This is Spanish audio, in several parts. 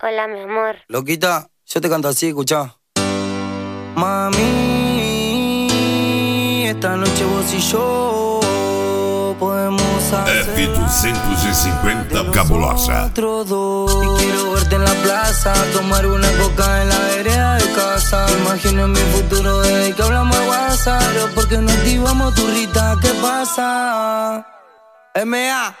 Hola, mi amor. Loquita, yo te canto así, escuchá. Mami, esta noche vos y yo podemos hacer F250 Cabulosa. nosotros dos. Y quiero verte en la plaza, tomar una coca en la vereda de casa. Imagino mi futuro desde que hablamos de WhatsApp. Pero ¿por qué no activamos tu Rita? ¿Qué pasa? M.A.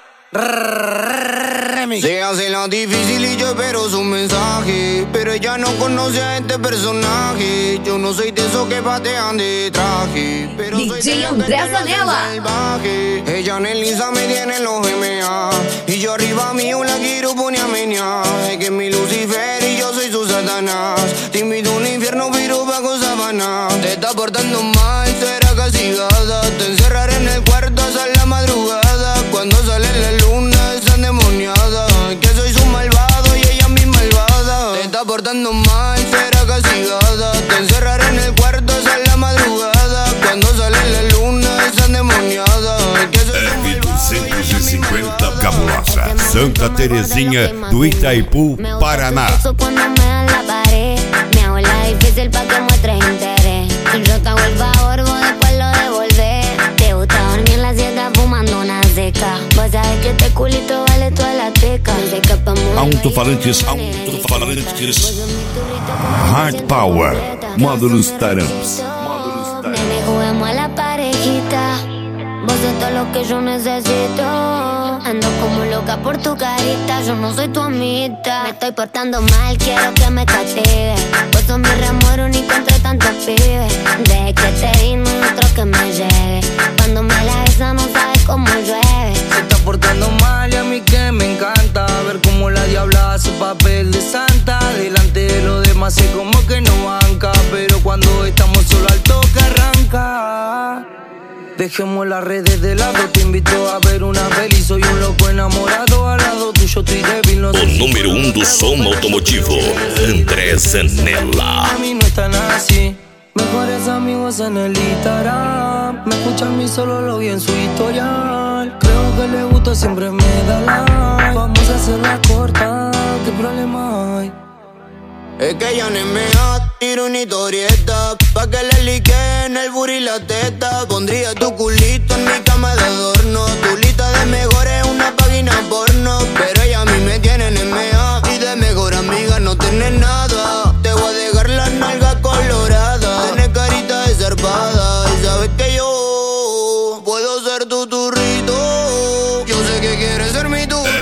Se hace la difícil y yo espero su mensaje, pero ella no conoce a este personaje. Yo no soy de esos que patean de traje, pero soy DJ de los que Andrés te hacen Zanella. salvaje. Ella en el Insta me tiene en los MA, y yo arriba mío la quiero poner a menear. Es que es mi Lucifer y yo soy su Satanás. Te invito a un infierno pero bajo sabana. Te está portando mal, será castigada. Te encerraré en el cuarto hasta la madrugada. Cuando sale la luna es endemoniada. Que soy su malvado y ella mi malvada. Te está portando mal, será castigada. Te encerraré en el cuarto hasta la madrugada. Cuando sale la luna es endemoniada. Que soy su F250 Cabulosa. Santa Terezinha do Itaipu, Paraná. Cuando me dan la pared, me hago la difícil pa' que muestres interés. Yo te hago el favor, vos después lo devolvés. Te gusta dormir en la siesta fumando una seca. Vos sabés que este culito vale toda la teca. No te escapamos. Alto-falantes. Hard Power. Módulos Taramps. Nene, juguemos a la parejita. Vos sos todo lo que yo necesito. Ando como loca por tu carita. Yo no soy tu amita. Me estoy portando mal, quiero que me castigue. Vos sos mi remoro único entre tantos pibes. Desde que te di no hay otro que me llegue. Cuando me la besa no sabes cómo llueve. Se está portando mal y a mí que me encanta ver cómo la diabla hace papel de santa. Delante de los demás es como que no banca, pero cuando estamos solo al toque arranca. Dejemos las redes de lado, te invito a ver una peli. Soy un loco enamorado, al lado tuyo estoy débil. No sé O si número puedo 1 do som automotivo, André Zanella. A mí no es tan así. Mejores amigos en el Instagram. Me escuchan a mí, solo lo vi en su historial. Creo que le gusta, siempre me da like. Vamos a hacerla corta, ¿qué problema hay? Es que ella no me tiro una historieta pa' que le liquen el booty y la teta. Pondría tu culito en mi cama de adorno. Tu lista de mejores una página porno. Pero ella a mí me tiene en MA y de mejor amiga no tiene nada. Te voy a dejar la nalga colorada. Tienes carita de zarpada y sabes que yo puedo ser tu turrito. Yo sé que quieres ser mi turrito.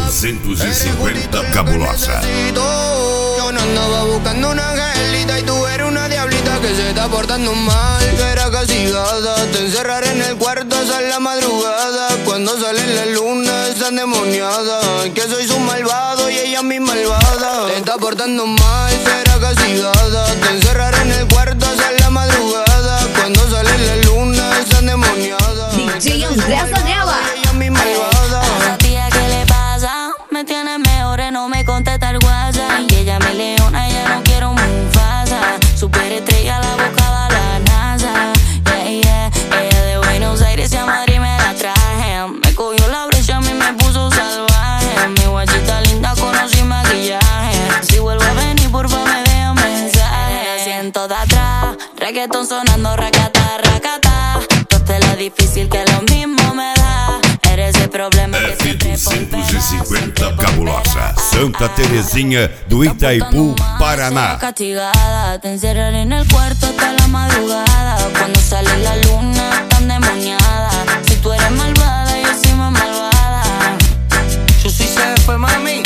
F250 Cabulosa. Yo no andaba buscando una angelita y tú eres una diablita que se está portando mal. Será castigada, te encerraré en el cuarto hasta la madrugada. Cuando sale la luna es endemoniada. Que soy su malvado y ella mi malvada. Te está portando mal, será castigada. Te encerraré en el cuarto hasta la madrugada. Cuando sale la luna es endemoniada. DJ Andrés Zanella. Ella mi malvada. Esa tía, ¿qué le pasa? Me tiene mejores, no me contesta el WhatsApp. Y ella me leona, ella no quiero Mufasa. Superestrella, la buscaba la NASA. Yeah, yeah. Ella de Buenos Aires y a Madrid me la traje. Me cogió la brecha, a mí me puso salvaje. Mi guachita linda con sin maquillaje. Si vuelvo a venir, porfa me deja un mensaje. Asiento de atrás, reggaetón sonando, racata, racata. Toste la difícil que lo mismo me da. Eres el problema que siempre F250 Cabulosa. Santa Terezinha do Itaipu, Paraná. Castigada, te encerraré en el cuarto hasta la madrugada. Cuando sale la luna tan demoniada. Si tú eres malvada, yo soy más malvada. Yo soy CF, mami.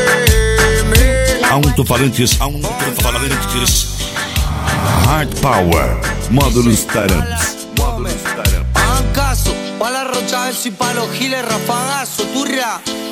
Alto-falantes. Hard Power. Módulos Taramps. Hagan caso, pa' la rocha y pa' los giles rafagazo, turra.